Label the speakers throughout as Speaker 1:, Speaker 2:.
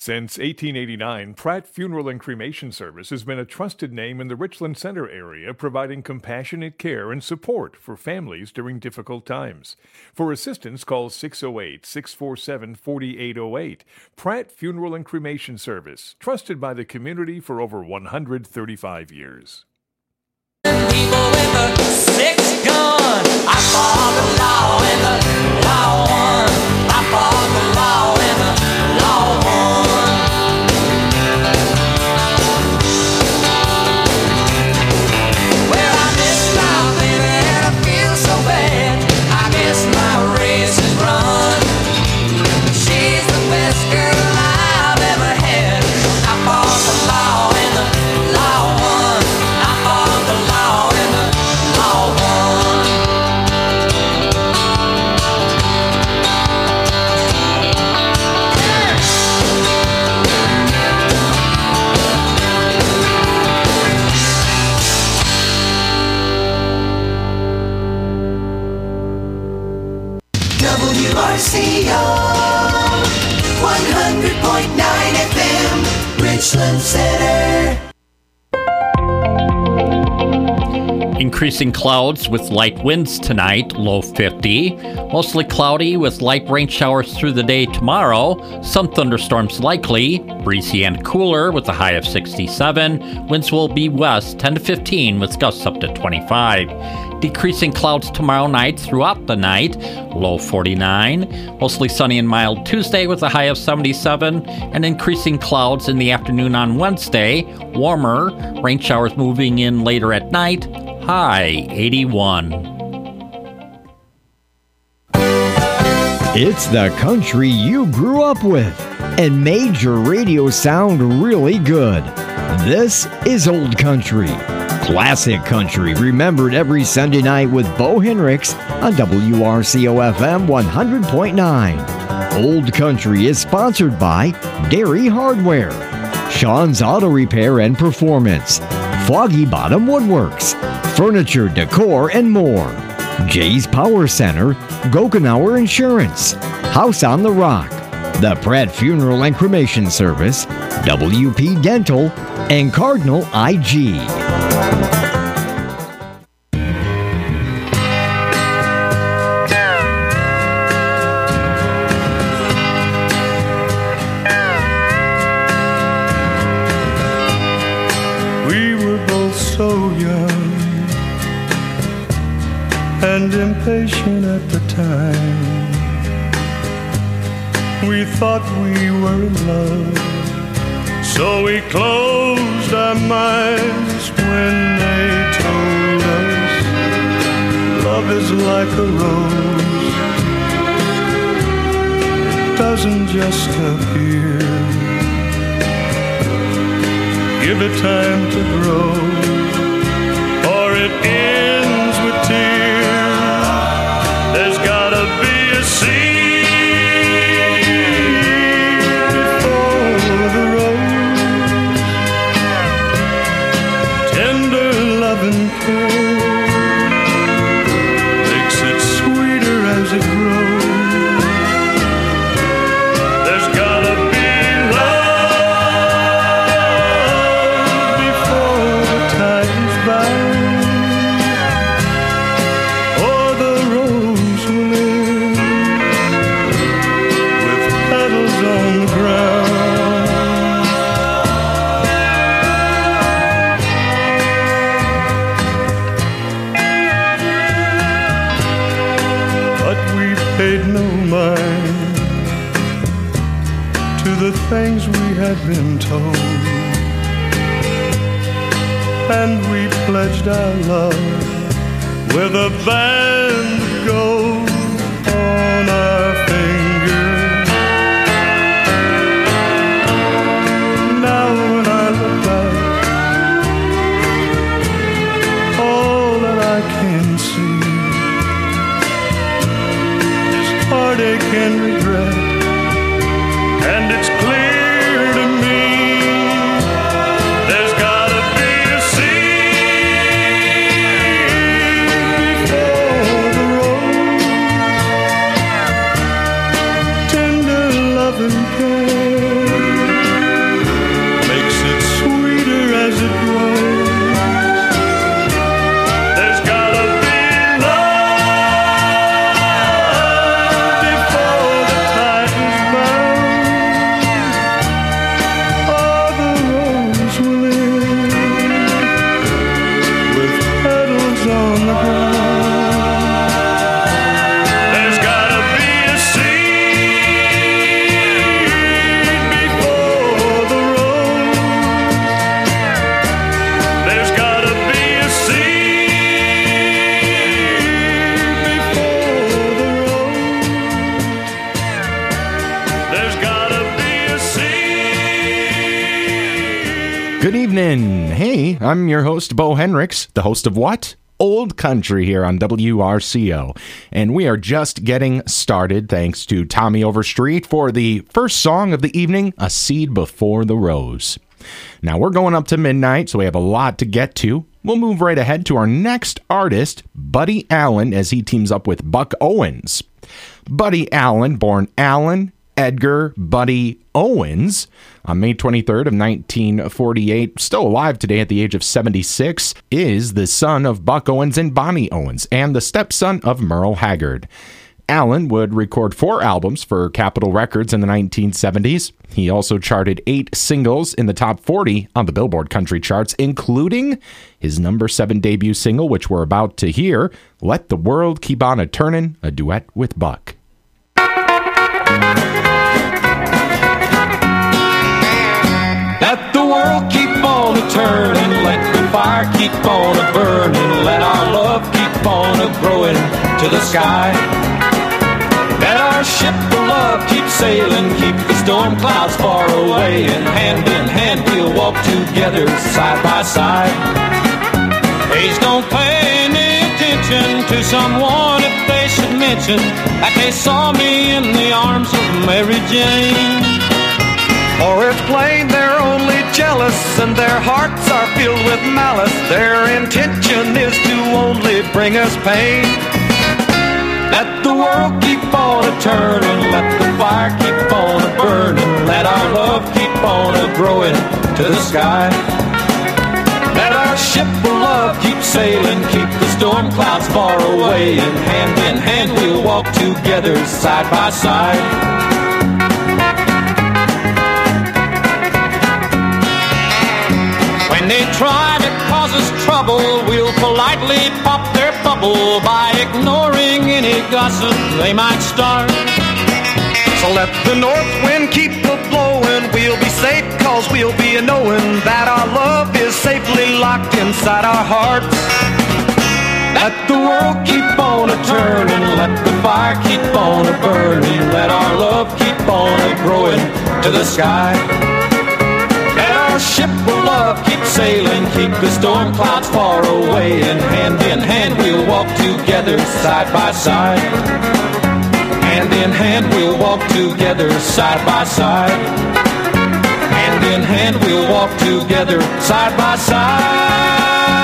Speaker 1: Since 1889, Pratt Funeral and Cremation Service has been a trusted name in the Richland Center area, providing compassionate care and support for families during difficult times. For assistance, call 608-647-4808. Pratt Funeral and Cremation Service, trusted by the community for over 135 years.
Speaker 2: People with a six-gun, I fought the law and the law won. I fought the law and the law won. Well, I miss my baby and I feel so bad. I guess my race is run. She's the best girl I've ever had. I fought the law and the law won. I fought the law and the law won.
Speaker 3: WRCO 100.9 FM, Richland Center.
Speaker 4: Increasing clouds with light winds tonight, low 50. Mostly cloudy with light rain showers through the day tomorrow. Some thunderstorms likely. Breezy and cooler with a high of 67. Winds will be west 10 to 15 with gusts up to 25. Decreasing clouds tomorrow night throughout the night, low 49. Mostly sunny and mild Tuesday with a high of 77. And increasing clouds in the afternoon on Wednesday, warmer. Rain showers moving in later at night, high 81.
Speaker 5: It's the country you grew up with and made your radio sound really good. This is Old Country. Classic country remembered every Sunday night with Bo Henricks on WRCO FM 100.9. Old Country is sponsored by Dairy Hardware, Sean's Auto Repair and Performance, Foggy Bottom Woodworks, Furniture, Decor, and more. Jay's Power Center, Gokenauer Insurance, House on the Rock, the Pratt Funeral and Cremation Service, WP Dental, and Cardinal IG.
Speaker 6: We were both so young and impatient at the time. We thought we were in love, so we closed our minds when they told us love is like a rose. It doesn't just appear. Give it time to grow, or it ends with tears. There's gotta be a seed before the rose. Tender love and care makes it sweeter as it grows. There's gotta be things we had been told, and we pledged our love with a band of gold on our fingers. Now when I look back, all that I can see is heartache and regret. And it's clear to me there's gotta be a seed before the rose.
Speaker 7: Good evening. Hey, I'm your host, Bo Hendricks, the host of what? Old Country here on WRCO. And we are just getting started thanks to Tommy Overstreet for the first song of the evening, A Seed Before the Rose. Now, we're going up to midnight, so we have a lot to get to. We'll move right ahead to our next artist, Buddy Allen, as he teams up with Buck Owens. Buddy Allen, born Allen Edgar Buddy Owens on May 23rd of 1948, still alive today at the age of 76, is the son of Buck Owens and Bonnie Owens, and the stepson of Merle Haggard. Allen would record 4 albums for Capitol Records in the 1970s. He also charted 8 singles in the top 40 on the Billboard country charts, including his number 7 debut single, which we're about to hear, Let the World Keep On A-Turnin', a duet with Buck.
Speaker 8: Let the world keep on a-turning, let the fire keep on a-burning, let our love keep on a-growing to the sky. Let our ship of love keep sailing, keep the storm clouds far away, and hand in hand we'll walk together side by side. Please don't pay any attention to someone if they should mention that they saw me in the arms of Mary Jane. Or it's plain they're only jealous and their hearts are filled with malice. Their intention is to only bring us pain. Let the world keep on a-turning, let the fire keep on a-burning, let our love keep on a-growing to the sky. Let our ship of love keep sailing, keep the storm clouds far away, and hand in hand we'll walk together side by side. When they try to cause us trouble, we'll politely pop their bubble by ignoring any gossip they might start. So let the north wind keep a-blowing, we'll be safe cause we'll be a-knowing that our love is safely locked inside our hearts. Let the world keep on a-turning, let the fire keep on a-burning, let our love keep on a-growing to the sky. Let our ship of love keep sailing, keep the storm clouds far away, and hand in hand we'll walk together side by side. Hand in hand we'll walk together side by side. Hand in hand we'll walk together side by side.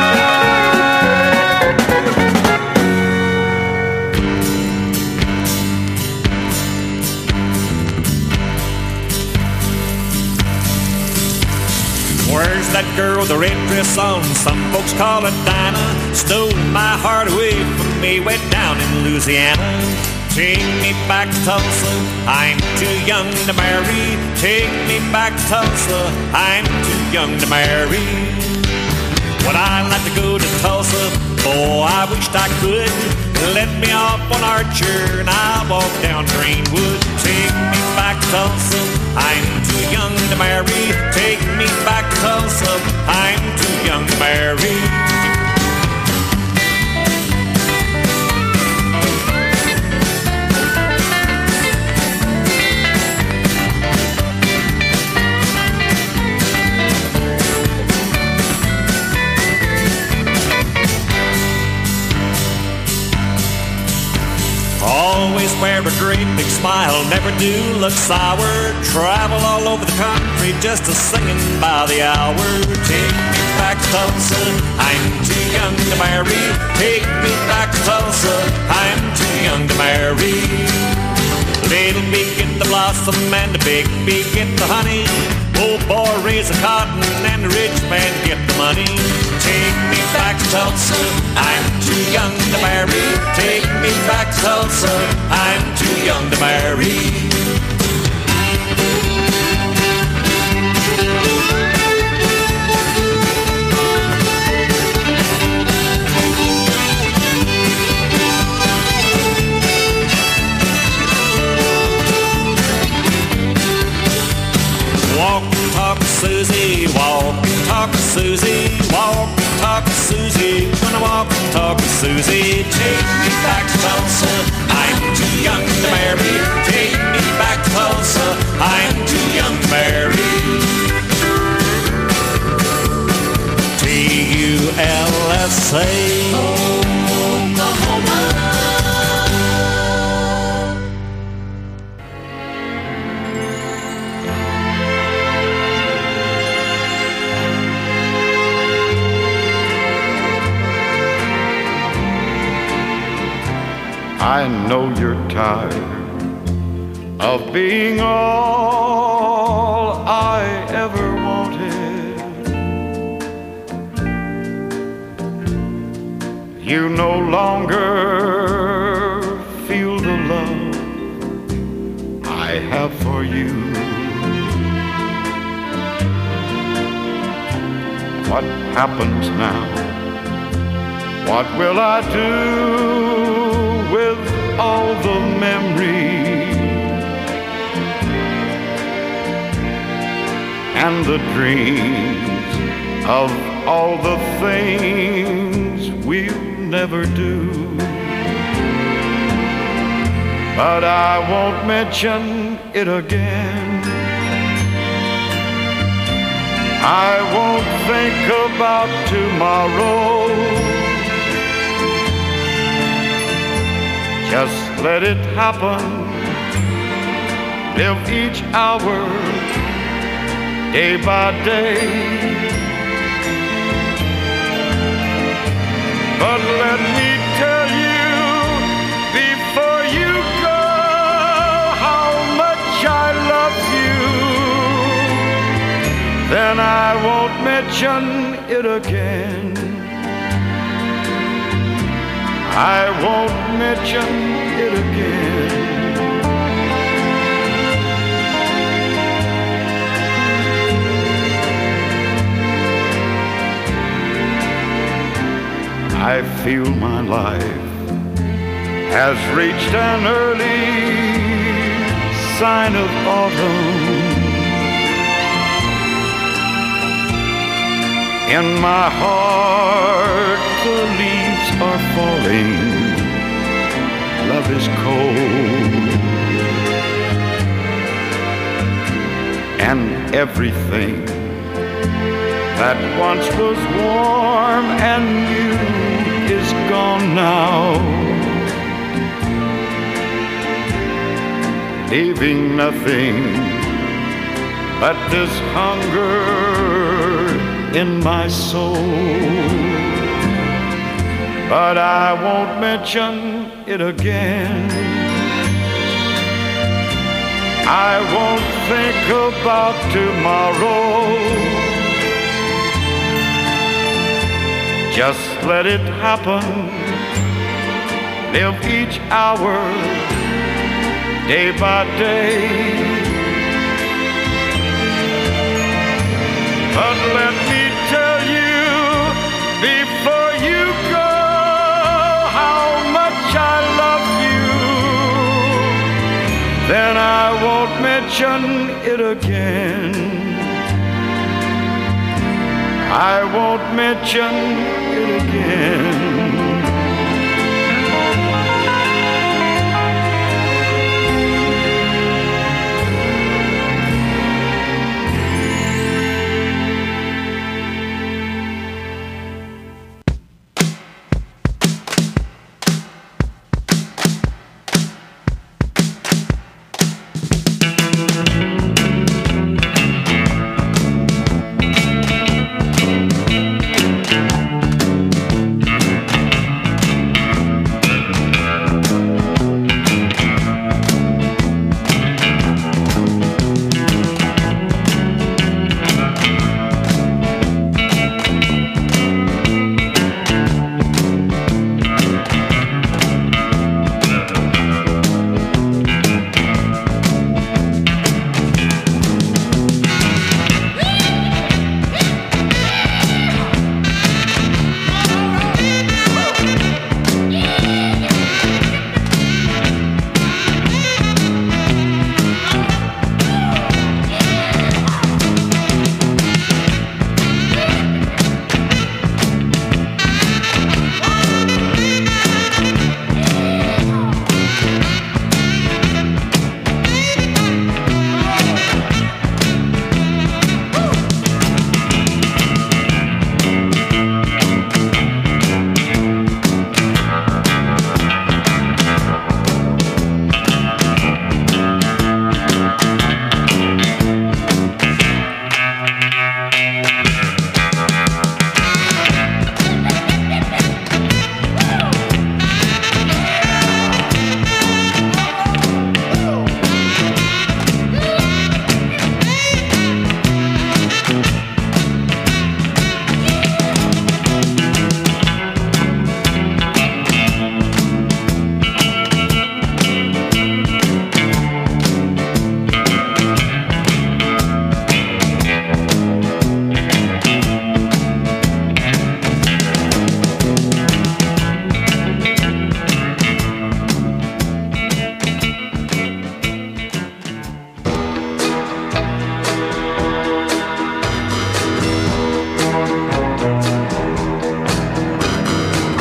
Speaker 9: Where's that girl with the red dress on? Some folks call her Dinah. Stole my heart away from me way down in Louisiana. Take me back to Tulsa, I'm too young to marry. Take me back to Tulsa, I'm too young to marry. Would I like to go to Tulsa? Oh, I wished I could. Let me off on Archer and I'll walk down Greenwood. Take me back to Tulsa, I'm too young to marry. Take me back to Tulsa, I'm too young to marry. Always wear a great big smile, never do look sour. Travel all over the country just a singing by the hour. Take me back to Tulsa, I'm too young to marry. Take me back to Tulsa, I'm too young to marry. Little bee get the blossom and the big bee get the honey. Old boy raise the cotton and the rich man get the money. Take me back to Tulsa, I'm too young to marry. Take me back to Tulsa, I'm too young to marry. Walk and talk to Susie, walk and talk to Susie, walk and talk to Susie. Gonna walk and talk to Susie. Take me back to Tulsa, I'm too young to marry. Take me back to Tulsa, I'm too young to marry. say.
Speaker 6: I know you're tired of being all I ever wanted. You no longer feel the love I have for you. What happens now? What will I do with all the memories and the dreams of all the things we'll never do? But I won't mention it again. I won't think about tomorrow. Just let it happen. Live each hour, day by day. But let me tell you before you go how much I love you. Then I won't mention it again. I won't mention it again. I feel my life has reached an early sign of autumn. In my heart the leaves are falling. Love is cold. And everything that once was warm and new is gone now, leaving nothing but this hunger in my soul. But I won't mention it again. I won't think about tomorrow. Just let it happen. Live each hour, day by day. But let me tell you before you go how much I love you. Then I won't mention it again. I won't mention it again.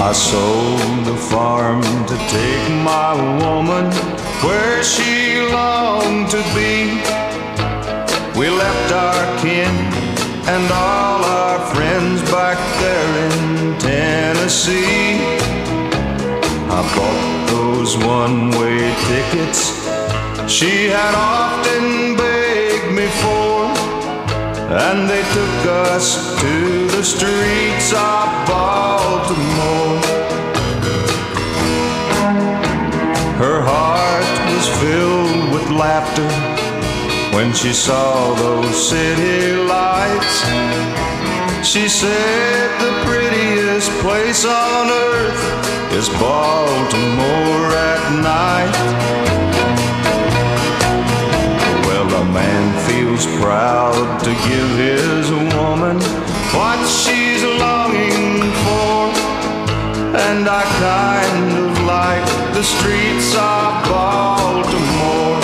Speaker 6: I sold the farm to take my woman where she longed to be. We left our kin and all our friends back there in Tennessee. I bought those one-way tickets she had often begged me for, and they took us to the streets of Baltimore. Her heart was filled with laughter when she saw those city lights. She said the prettiest place on earth is Baltimore at night. Well, a man feels proud to give his woman what she's longing for, and I kind of like the streets of Baltimore.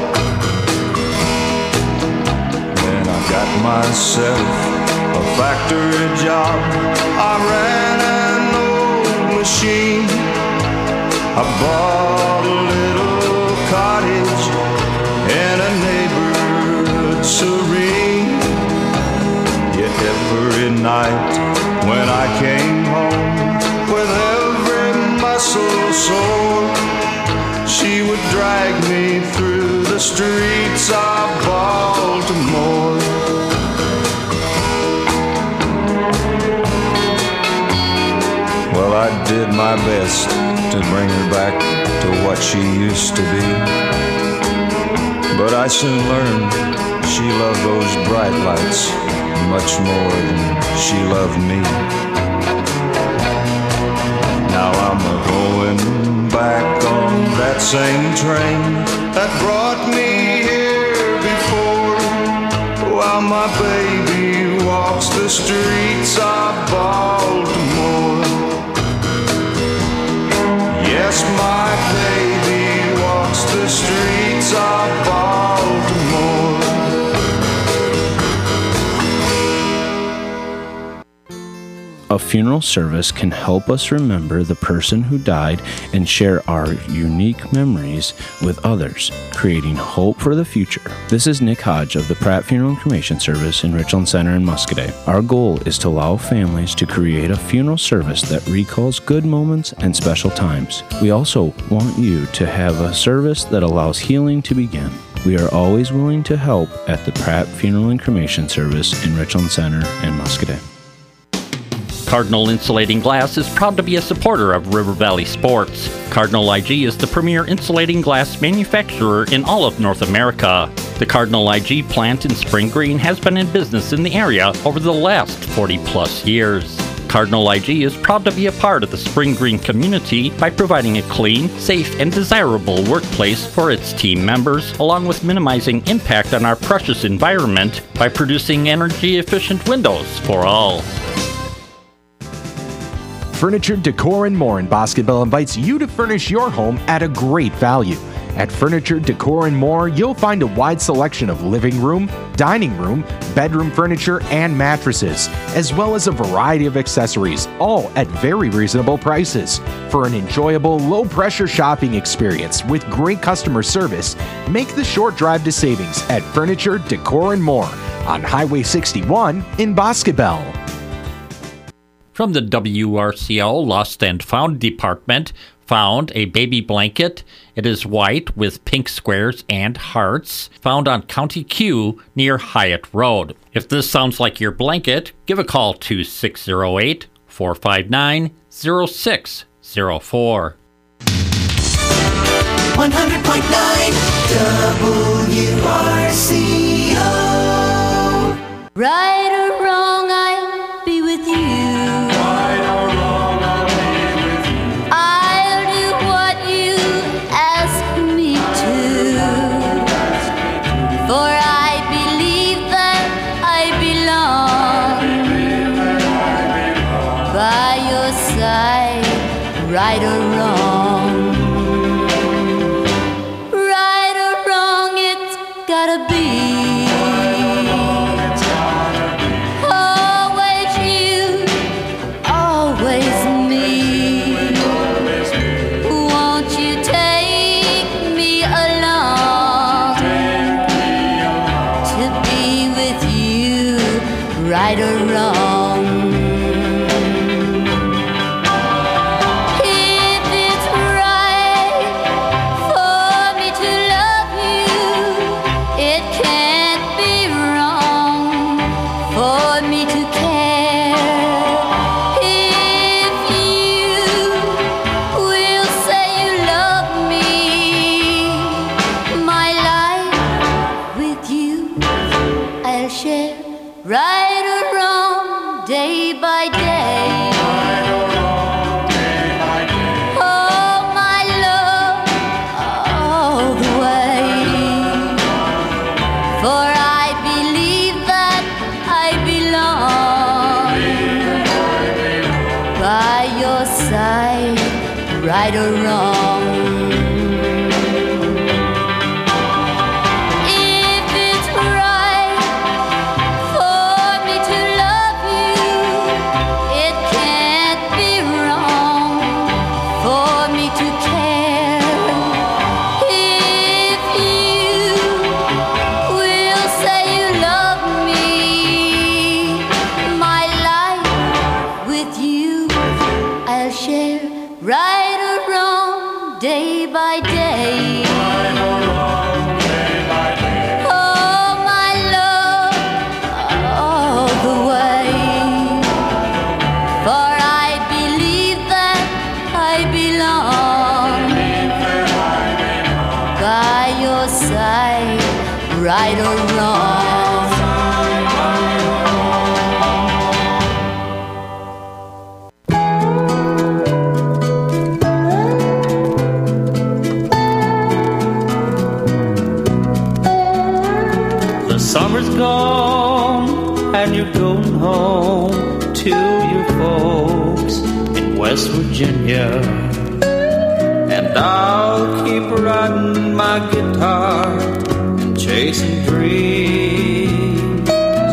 Speaker 6: Then I got myself a factory job. I ran an old machine. I bought a little cottage in a neighborhood serene. Yet every night when I came home, with every muscle sore, she would drag me through the streets of Baltimore. Well, I did my best to bring her back to what she used to be, but I soon learned she loved those bright lights much more than she loved me. Now I'm going back on that same train that brought me here before, while my baby walks the streets of Baltimore. Yes, my baby walks the streets of Baltimore.
Speaker 10: A funeral service can help us remember the person who died and share our unique memories with others, creating hope for the future. This is Nick Hodge of the Pratt Funeral and Cremation Service in Richland Center in Muscoda. Our goal is to allow families to create a funeral service that recalls good moments and special times. We also want you to have a service that allows healing to begin. We are always willing to help at the Pratt Funeral and Cremation Service in Richland Center and Muscoda.
Speaker 4: Cardinal Insulating Glass is proud to be a supporter of River Valley Sports. Cardinal IG is the premier insulating glass manufacturer in all of North America. The Cardinal IG plant in Spring Green has been in business in the area over the last 40-plus years. Cardinal IG is proud to be a part of the Spring Green community by providing a clean, safe, and desirable workplace for its team members, along with minimizing impact on our precious environment by producing energy-efficient windows for all.
Speaker 7: Furniture Decor and More in Basketball invites you to furnish your home at a great value. At Furniture Decor and More, you'll find a wide selection of living room, dining room, bedroom furniture, and mattresses, as well as a variety of accessories, all at very reasonable prices. For an enjoyable, low-pressure shopping experience with great customer service, make the short drive to savings at Furniture Decor and More on Highway 61 in Basketball.
Speaker 4: From the WRCO Lost and Found Department, found a baby blanket. It is white with pink squares and hearts, found on County Q near Hyatt Road. If this sounds like your blanket, give a call to 608-459-0604.
Speaker 3: 100.9 WRCO.
Speaker 2: Right or wrong, I'll be with you. I'll do what you ask me to. For I believe that I belong by your side, right or wrong. Right or wrong, it's gotta be. Always you, always me. right or wrong. If it's right for me to love you, it can't be wrong for me to care. If you will say you love me, my life with you I'll share, right or wrong, day by day. Oh, my love, all the way. For I believe that I belong by your side, right or wrong. If it's right for me to love you, it can't be wrong for me to care. If you will say you love me, my life with you I'll share, right or wrong, day by day. Oh, my love, all the way. For I believe that I belong by your side, right or wrong.
Speaker 8: The summer's gone and you're going home to your folks in West Virginia. And I'll keep riding my guitar and chasing dreams.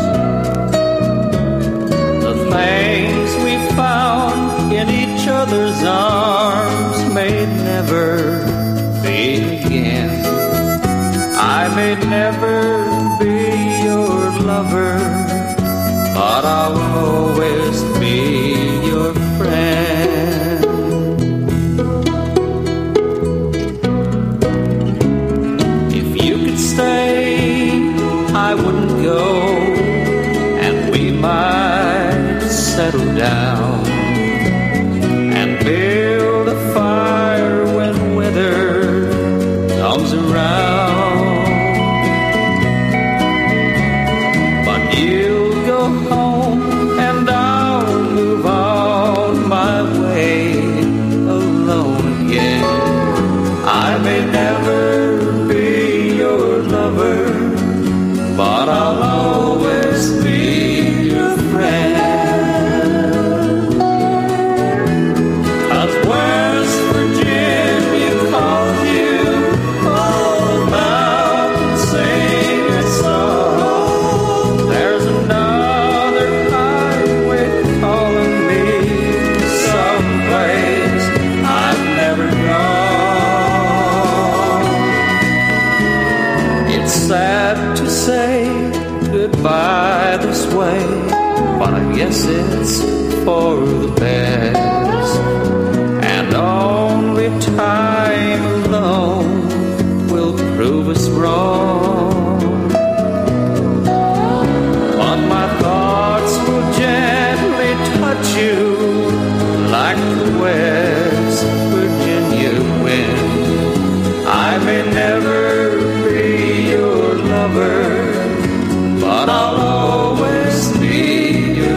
Speaker 8: The things we found in each other's arms may never be again. I may never be your lover, but I'll always be your friend. If you could stay, I wouldn't go, and we might settle down and build a fire when winter comes around. But you'll go home and I'll move on my way alone again. I may never be your lover, but I'll always be your friend. 'Cause West Virginia calls you, oh, mountain, sing a song. There's another highway calling me someplace I've never gone. It's sad to say goodbye this way, but I guess it's for the best. And only time alone will prove us wrong. But my thoughts will gently touch you like the West Virginia wind. I may never be your lover, but I'll always be your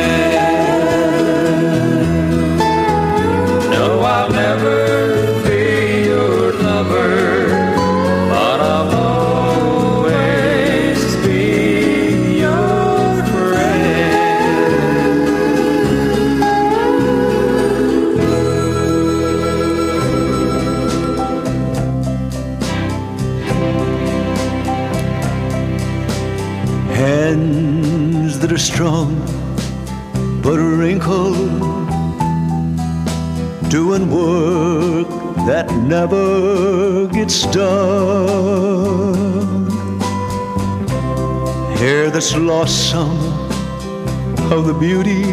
Speaker 8: friend. No, I'll never be your lover, but I'll always be your friend.
Speaker 11: Hands that are strong but wrinkled, doing work that never gets done. Hair that's lost some of the beauty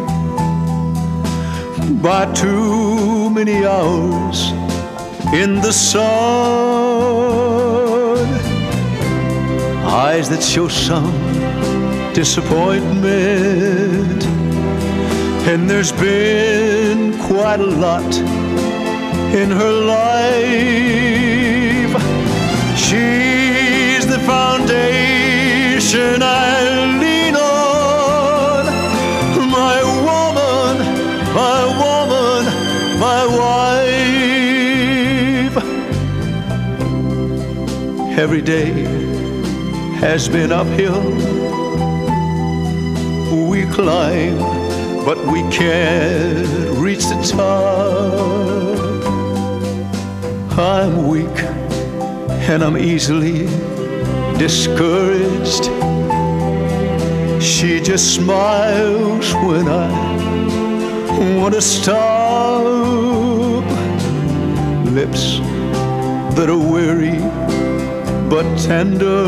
Speaker 11: by too many hours in the sun. Eyes that show some disappointment, and there's been quite a lot in her life. She's the foundation I lean on, my woman, my woman, my wife. Every day has been uphill. We climb, but we can't reach the top. I'm weak and I'm easily discouraged. She just smiles when I want to stop. Lips that are weary but tender,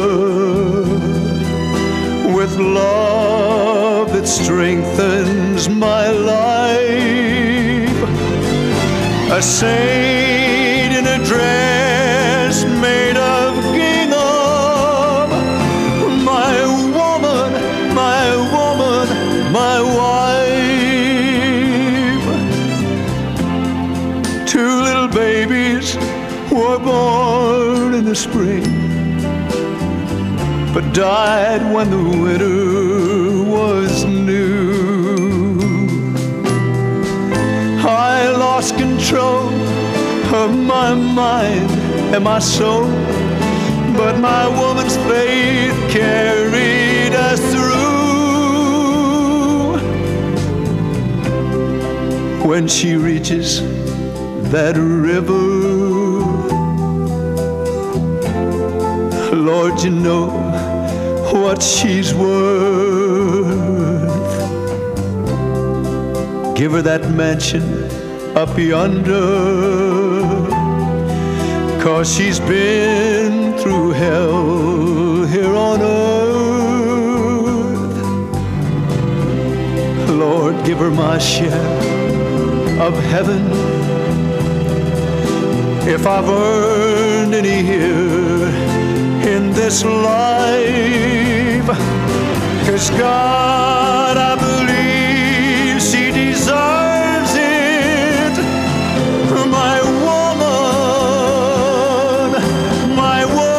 Speaker 11: with love that strengthens my life. A saint in a dress made of gingham, my woman, my woman, my wife. Two little babies were born in the spring, but died when the winter was new. I lost control of my mind and my soul, but my woman's faith carried us through. When she reaches that river, Lord, you know what she's worth. Give her that mansion up yonder, 'cause she's been through hell here on earth. Lord, give her my share of heaven, if I've earned any here in this life. 'Cause God, I believe she deserves it. My woman, my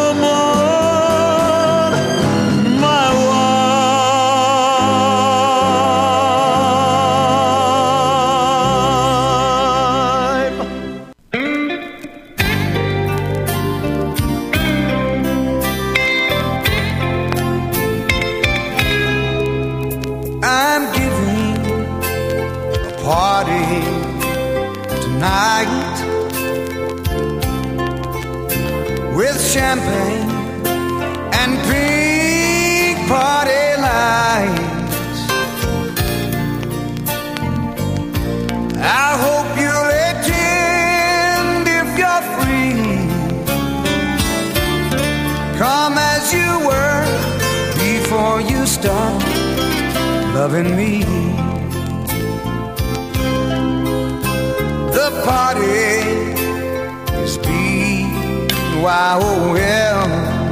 Speaker 11: woman, my wife.
Speaker 2: I'm giving a party tonight with champagne and pink party lights. I hope you'll attend if you're free. Come as you were before you start loving me. The party is BYOL.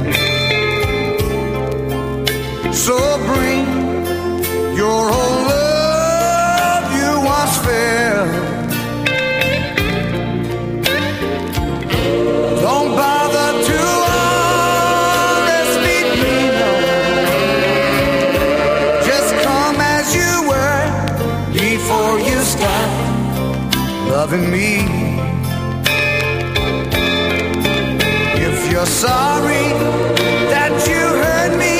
Speaker 2: So bring your whole love you once felt. Don't bother to RSVP me, no. Just come as you were before you start loving me. If you're sorry that you hurt me,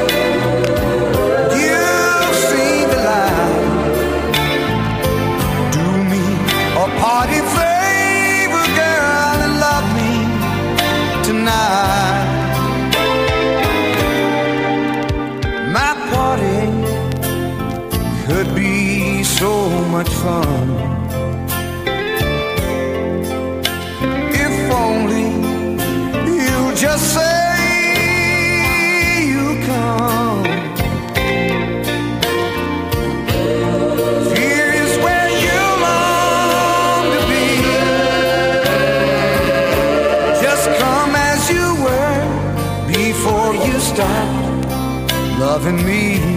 Speaker 2: you've seen the light. Do me a party favor, girl, and love me tonight. My party could be so much fun if only you just say you come.
Speaker 3: loving me.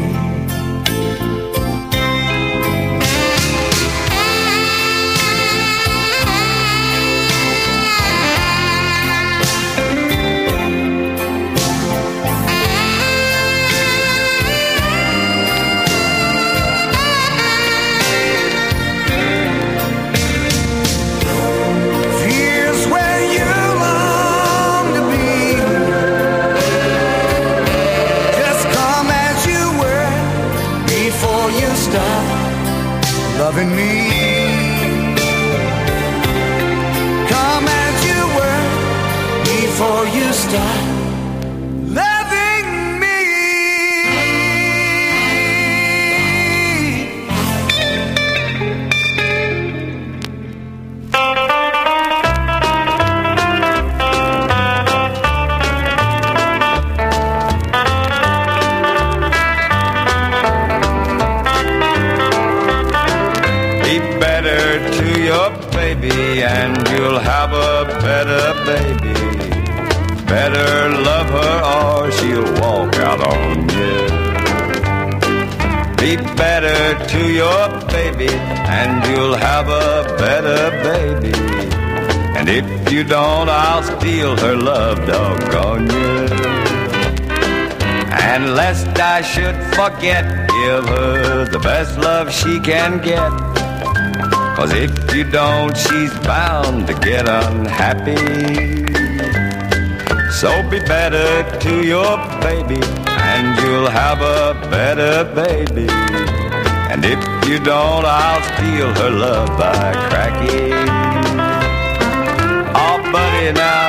Speaker 3: Loving me. Come as you were before you start loving me. And you'll have a better baby. Better love her or she'll walk out on you. Be better to your baby and you'll have a better baby. And if you don't, I'll steal her love, doggone you. And lest I should forget, give her the best love she can get. 'Cause if you don't, she's bound to get unhappy. So be better to your baby, and you'll have a better baby. And if you don't, I'll steal her love by cracky. Oh, buddy, now.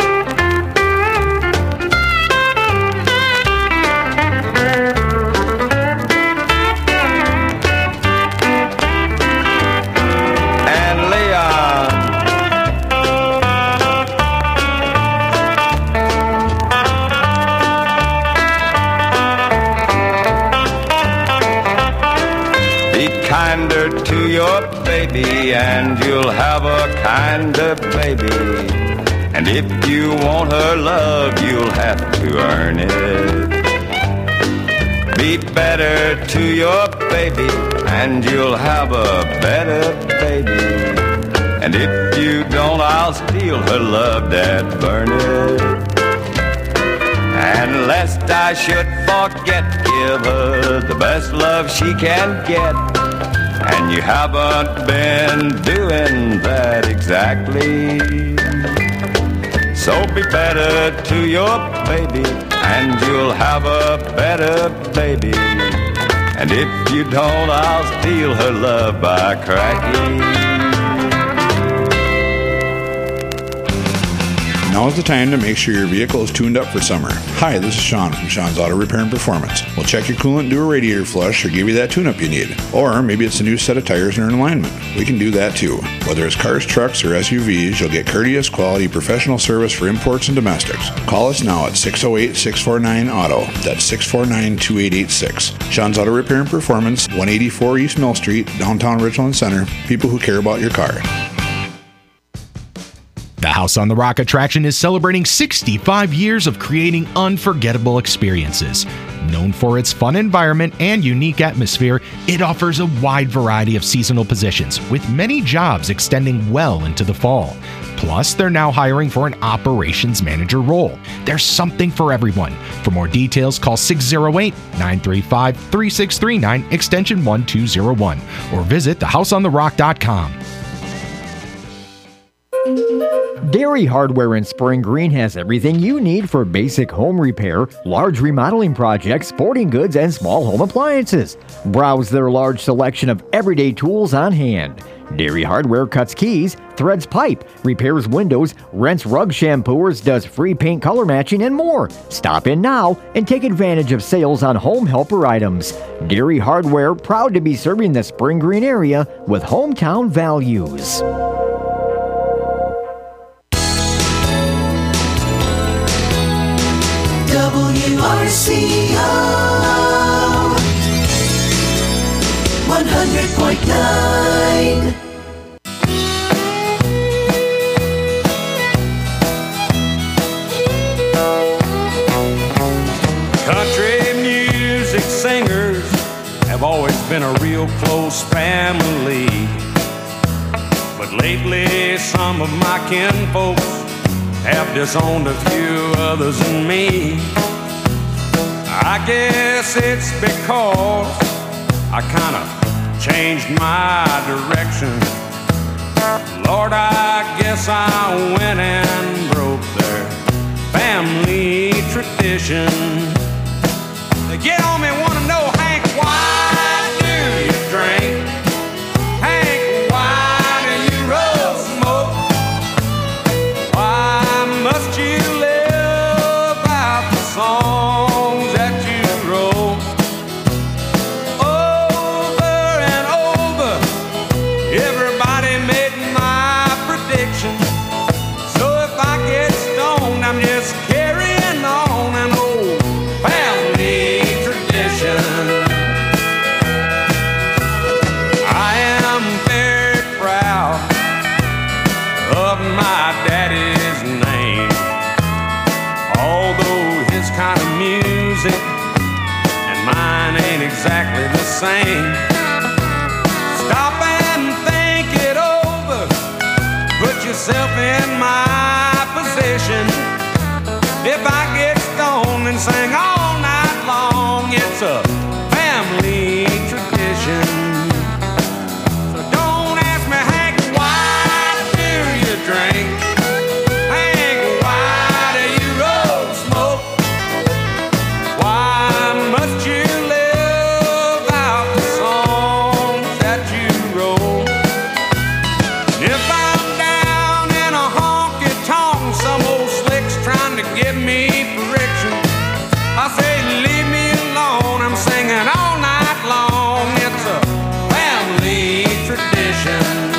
Speaker 3: Kinder to your baby and you'll have a kinder baby. And if you want her love, you'll have to earn it. Be better to your baby and you'll have a better baby. And if you don't, I'll steal her love, Dad, burn it. And lest I should forget, give her the best love she can get. And you haven't been doing that exactly. So be better to your baby and you'll have a better baby. And if you don't, I'll steal her love by cracky.
Speaker 12: Now is the time to make sure your vehicle is tuned up for summer. Hi, this is Sean from Sean's Auto Repair and Performance. We'll check your coolant, do a radiator flush, or give you that tune-up you need. Or maybe it's a new set of tires and an alignment. We can do that too. Whether it's cars, trucks, or SUVs, you'll get courteous, quality, professional service for imports and domestics. Call us now at 608-649-AUTO. That's 649-2886. Sean's Auto Repair and Performance, 184 East Mill Street, downtown Richland Center. People who care about your car.
Speaker 7: The House on the Rock attraction is celebrating 65 years of creating unforgettable experiences. Known for its fun environment and unique atmosphere, it offers a wide variety of seasonal positions, with many jobs extending well into the fall. Plus, they're now hiring for an operations manager role. There's something for everyone. For more details, call 608-935-3639, extension 1201, or visit thehouseontherock.com.
Speaker 5: Dairy Hardware in Spring Green has everything you need for basic home repair, large remodeling projects, sporting goods, and small home appliances. Browse their large selection of everyday tools on hand. Dairy Hardware cuts keys, threads pipe, repairs windows, rents rug shampooers, does free paint color matching, and more. Stop in now and take advantage of sales on home helper items. Dairy Hardware, proud to be serving the Spring Green area with hometown values.
Speaker 3: WRCO 100.9.
Speaker 9: Country music
Speaker 8: been a real close family. But lately some of my kinfolks have disowned a few others than me. I guess it's because I kind of changed my direction. Lord, I guess I went and broke their family tradition. They get on me and want to know, Hank, why do you drink? Hank, why do you roll smoke? Why must you live out the songs that you wrote? Over and over, everybody made my prediction. So if I get stoned, I'm just carrying on an old family tradition. I am very proud of my daddy's name, although his kind of music and mine ain't exactly the same. Stop and think it over, put yourself in my position. If I get stoned and sing all night long, it's a family tradition. So don't ask me, Hank, why do you drink? Hank, why do you roll smoke? Why must you live out the songs that you wrote? If I'm down in a honky-tonk, some old slick's trying to give me friction, I say, leave me alone, I'm singing all night long. It's a family tradition.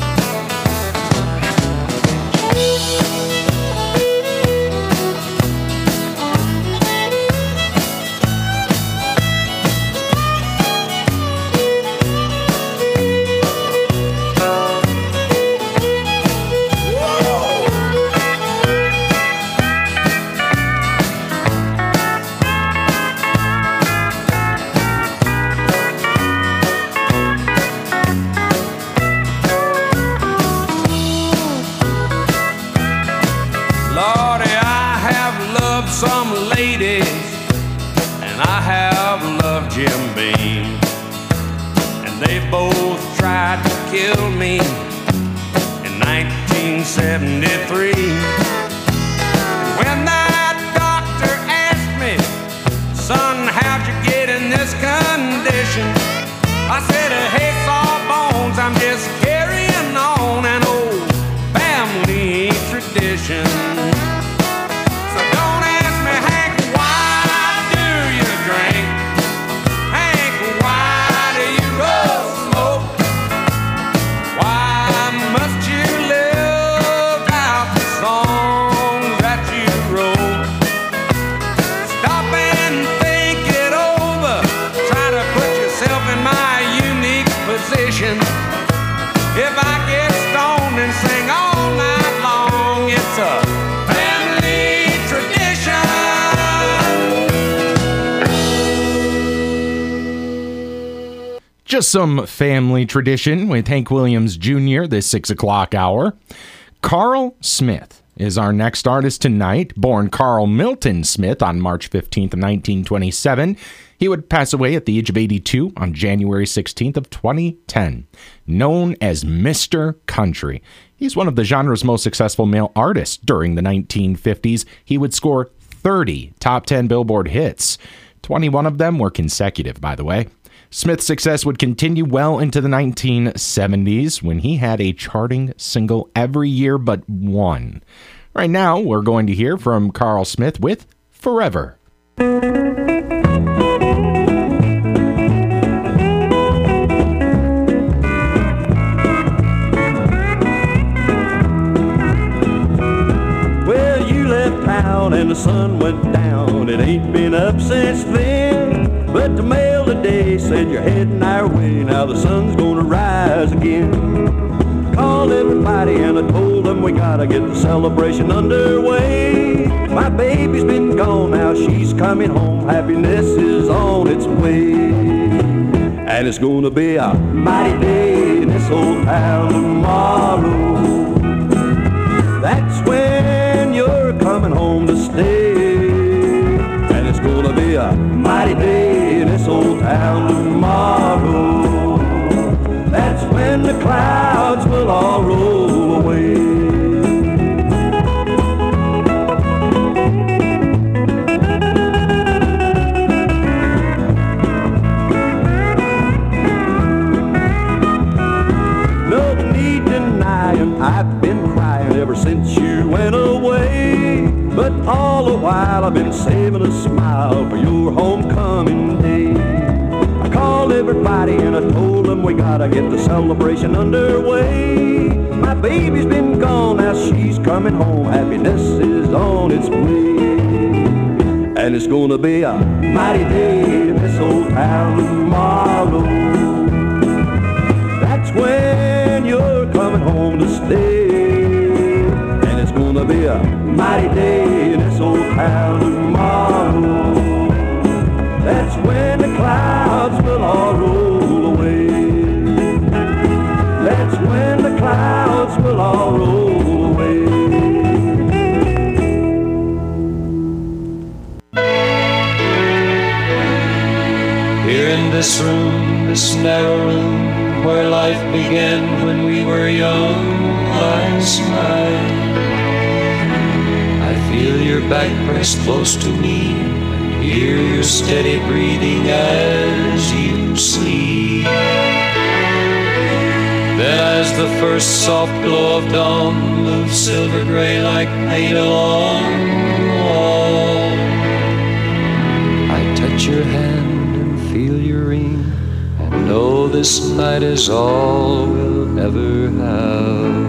Speaker 8: Lordy, I have loved some ladies, and I have loved Jim Beam, and they both tried to kill me in 1973. When that doctor asked me, son, how'd you get in this condition? I said, hey, Sawbones, I'm just carrying on an old family tradition. So don't ask me, Hank, why do you drink? Hank, why do you roll smoke? Why must you live out the songs that you wrote? Stop and think it over. Try to put yourself in my unique position. If I get stoned and sing all night long, it's a family tradition.
Speaker 7: Just some family tradition with Hank Williams Jr. this 6 o'clock hour. Carl Smith is our next artist tonight. Born Carl Milton Smith on March 15th, 1927. He would pass away at the age of 82 on January 16th of 2010. Known as Mr. Country, he's one of the genre's most successful male artists during the 1950s. He would score 30 top 10 Billboard hits. 21 of them were consecutive, by the way. Smith's success would continue well into the 1970s when he had a charting single every year but one. Right now, we're going to hear from Carl Smith with Forever.
Speaker 13: Well, you left town and the sun went down. It ain't been up since then. But the mail today said you're heading our way. Now the sun's gonna rise again. Called everybody and I told them we gotta get the celebration underway. My baby's been gone, now she's coming home. Happiness is on its way. And it's gonna be a mighty day in this old town tomorrow. That's when you're coming home to stay. And it's gonna be a mighty day in this old town tomorrow. That's when the clouds will all roll away. No need denying I've been crying ever since you went away. But all the while I've been saving a smile for your homecoming day. I called everybody and I told them we gotta get the celebration underway. My baby's been gone, now she's coming home. Happiness is on its way. And it's gonna be a mighty day in this old town tomorrow. That's when you're coming home to stay. And it's gonna be a mighty day in this old town tomorrow. That's when the clouds will all roll away. That's when the clouds will all roll away.
Speaker 8: Here in this room, this narrow room, where life began when we were young last night, I feel your back pressed close to me, hear your steady breathing as you sleep. Then as the first soft glow of dawn moves silver gray like paint along the wall, I touch your hand and feel your ring, and know this night is all we'll ever have.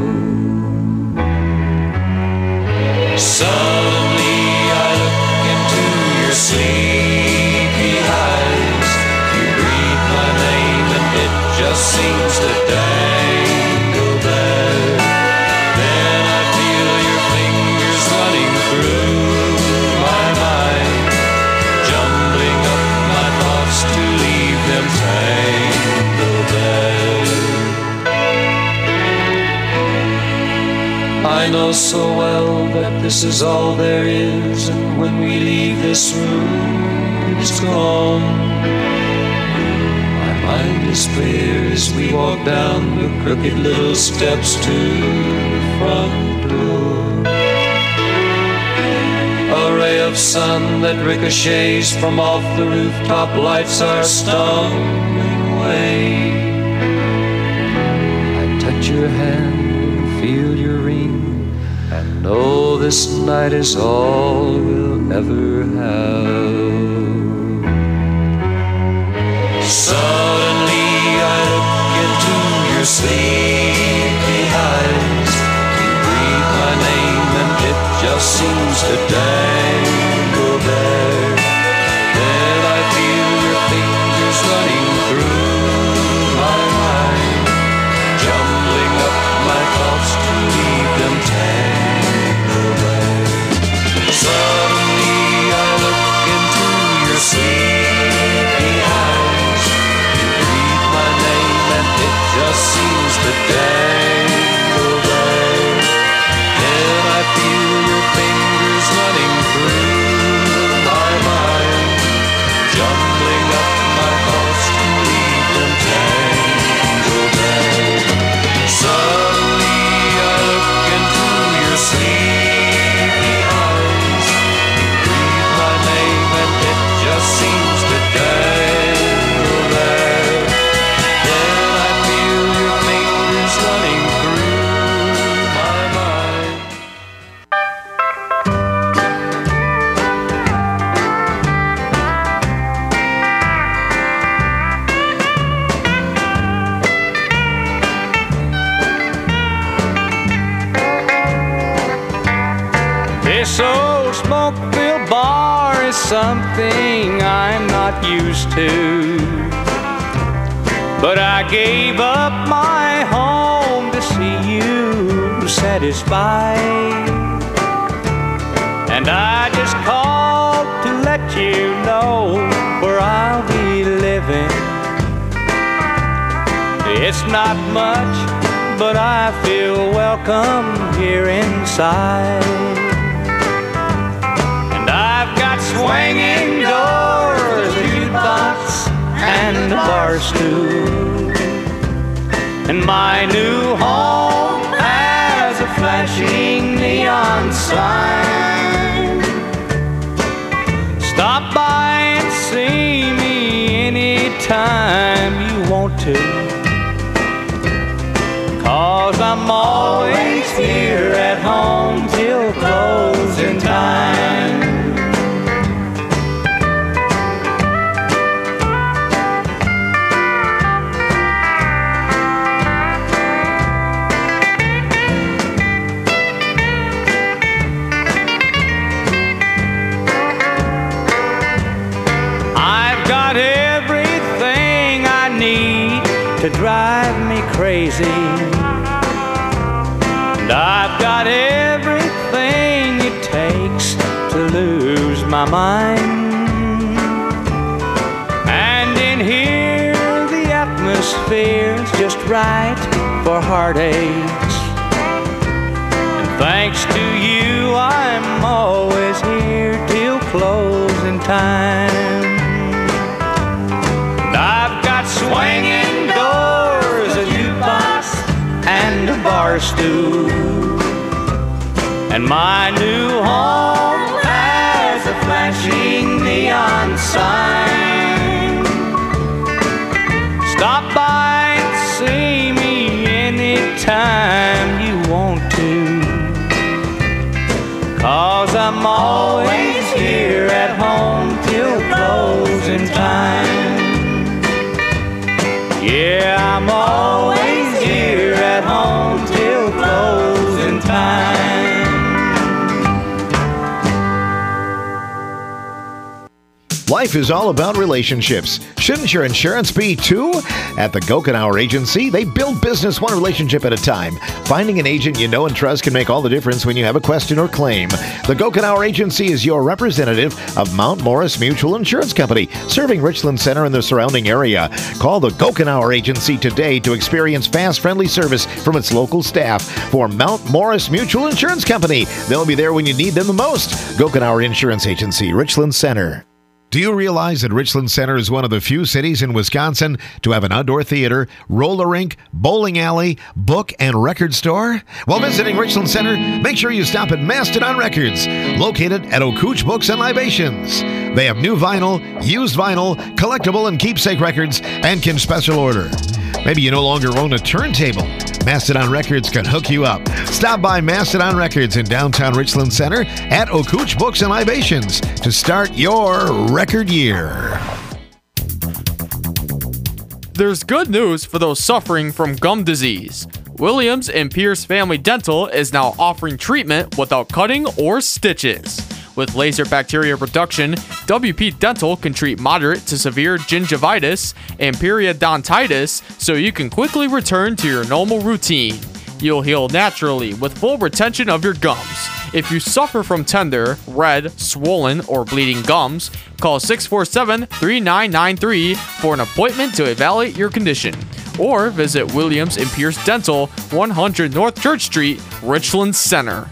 Speaker 8: Suddenly I look into your sleepy eyes. You breathe my name and it just seems to dangle there. Then I feel your fingers running through my mind, jumbling up my thoughts to leave them tangled there. I know so well that this is all there is, and when we leave this room, it's gone. My mind is clear as we walk down the crooked little steps to the front door. A ray of sun that ricochets from off the rooftop lights our stumbling way. I touch your hand and feel your ring, and know this night is all we'll ever have. Suddenly I look into your sleepy eyes. You breathe my name and it just seems to dangle there. Then I feel your fingers running through my mind, jumbling up my thoughts to leave them tangled there. Suddenly I look into your sleepy eyes. You breathe my name and it just seems to dangle there. Then I feel your fingers running through my mind, jumbling up my thoughts to leave them tangled there. Suddenly I look into your sleepy eyes. You breathe my name and it just seems to dangle there. Then I feel your fingers running through my mind.
Speaker 14: This old smoke-filled bar is something I'm not used to, but I gave up my home to see you satisfied, and I just called to let you know where I'll be living It's not much, but I feel welcome here inside. And I've got swinging doors, a jukebox, and a bar stool. And my new home has a flashing neon sign. Stop by and see me anytime you want to, 'cause I'm always here at home till closing time. To drive me crazy, and I've got everything it takes to lose my mind. And in here the atmosphere's just right for heartaches, and thanks to you I'm always here till closing time. And I've got swinging doors, a jukebox, and a bar stool. And my new home has a flashing neon sign. Stop by and see me anytime you want to, 'cause I'm always here at home till closing time. Yeah, I'm always here at home till closing time.
Speaker 15: Life is all about relationships. Shouldn't your insurance be too? At the Gokenauer Agency, they build business one relationship at a time. Finding an agent you know and trust can make all the difference when you have a question or claim. The Gokenauer Agency is your representative of Mount Morris Mutual Insurance Company, serving Richland Center and the surrounding area. Call the Gokenauer Agency today to experience fast, friendly service from its local staff for Mount Morris Mutual Insurance Company. They'll be there when you need them the most. Gokenauer Insurance Agency, Richland Center. Do you realize that Richland Center is one of the few cities in Wisconsin to have an outdoor theater, roller rink, bowling alley, book, and record store? While visiting Richland Center, make sure you stop at Mastodon Records, located at Okooch Books and Libations. They have new vinyl, used vinyl, collectible and keepsake records, and can special order. Maybe you no longer own a turntable. Mastodon Records can hook you up. Stop by Mastodon Records in downtown Richland Center at Okooch Books and Libations to start your record year.
Speaker 16: There's good news for those suffering from gum disease. Williams and Pierce Family Dental is now offering treatment without cutting or stitches. With laser bacteria reduction, WP Dental can treat moderate to severe gingivitis and periodontitis so you can quickly return to your normal routine. You'll heal naturally with full retention of your gums. If you suffer from tender, red, swollen, or bleeding gums, call 647-3993 for an appointment to evaluate your condition. Or visit Williams and Pierce Dental, 100 North Church Street, Richland Center.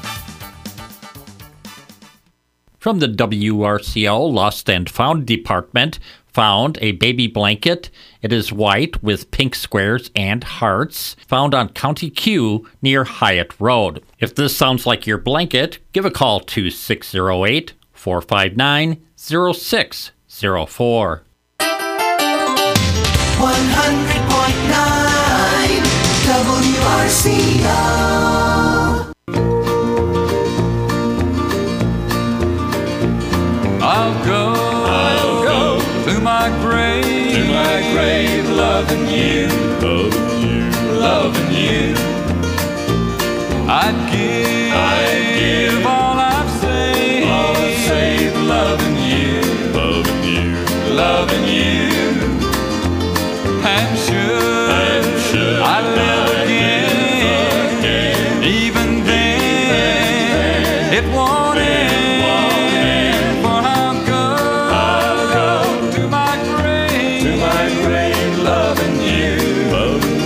Speaker 4: From the WRCO Lost and Found Department, found a baby blanket. It is white with pink squares and hearts, found on County Q near Hyatt Road. If this sounds like your blanket, give a call to 608-459-0604.
Speaker 2: 100.9 WRCO.
Speaker 8: I'll go to my grave, loving you, loving you. I'd give all I've saved, loving you, loving you. And should I live again, even then, it won't end. Loving you,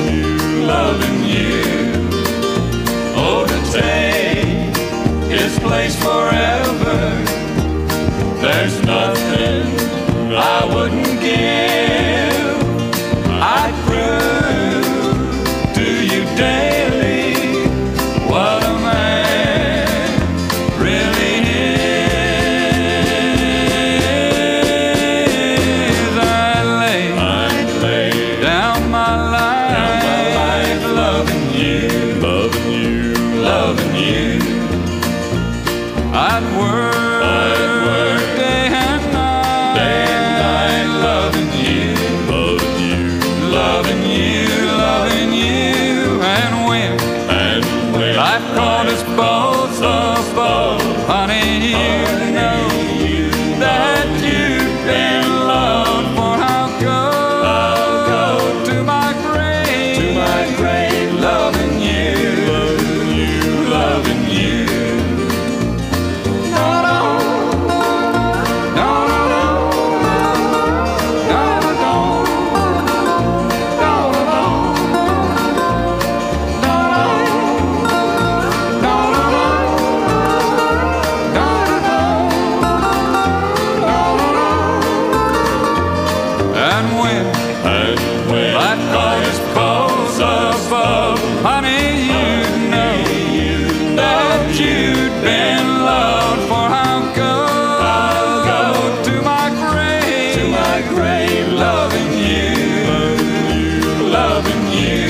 Speaker 8: place forever. There's nothing I wouldn't give. I'd prove to you daily what a man really is. I'd lay down my life loving you, loving you. I'd work day and night, loving you, loving you, loving you. And when life caught us both above, honey, you know that you've been loved. For I'll go to my grave, loving you, loving you. And when life caught us both above, honey, you know that you'd been loved. For I'll go to my grave, loving you, loving you.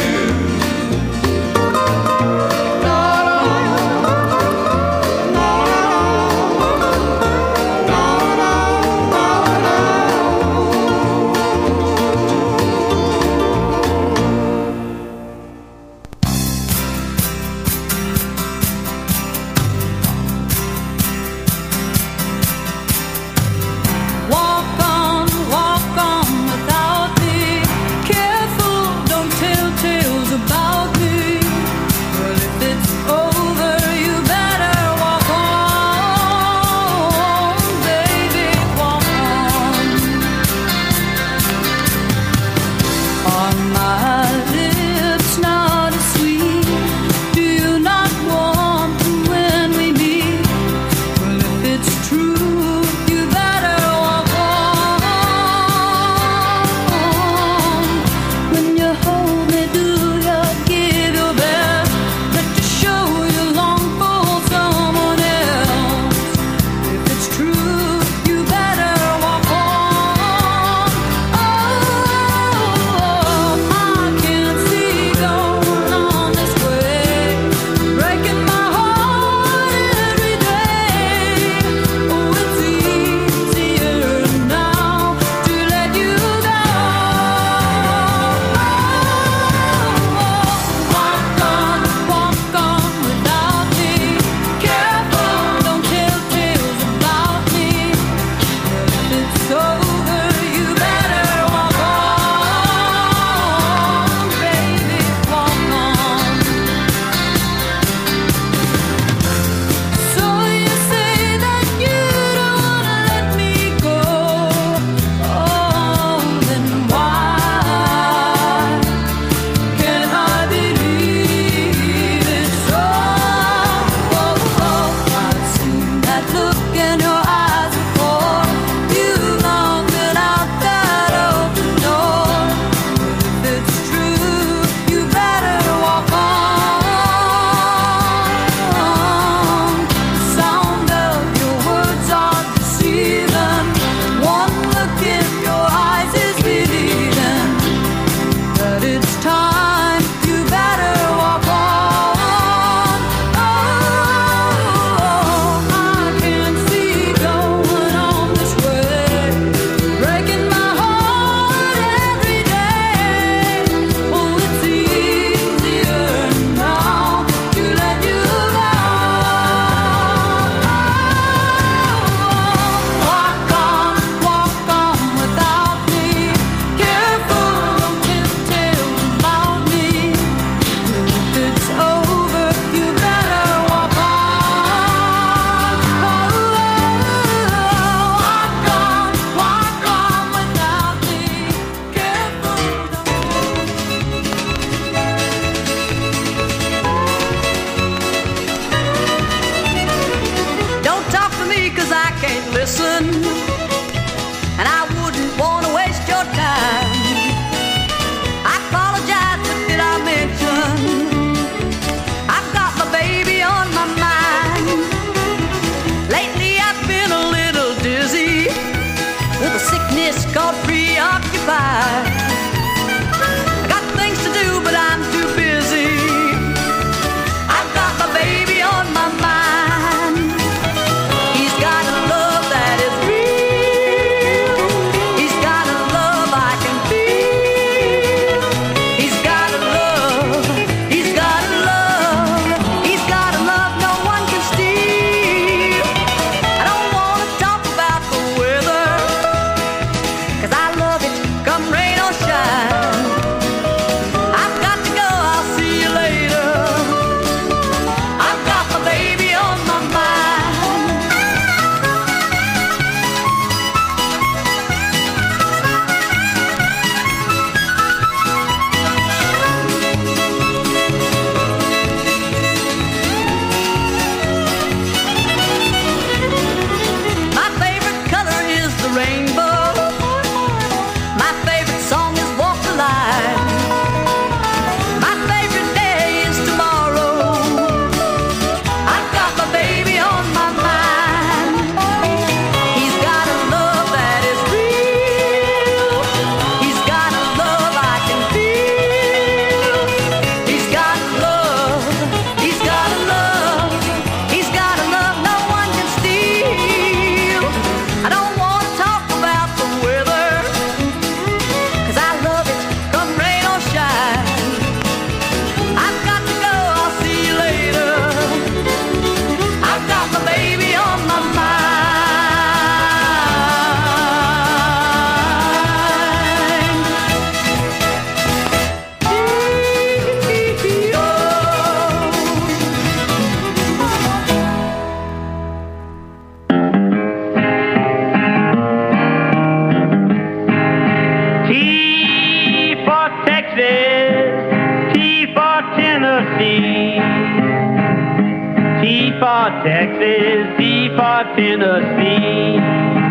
Speaker 17: for Texas, T for Tennessee,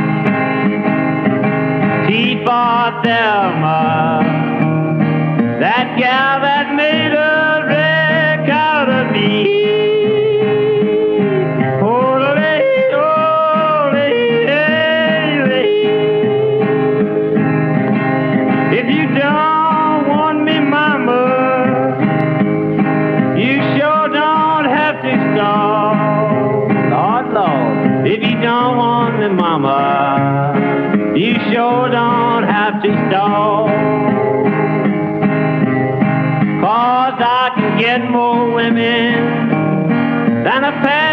Speaker 17: T for Thelma, that gal that made a wreck out of me. If you don't want me, mama, you sure don't have to stall. Lord, Lord. If you don't want me, mama, you sure don't have to stall. 'Cause I can get more women than a pair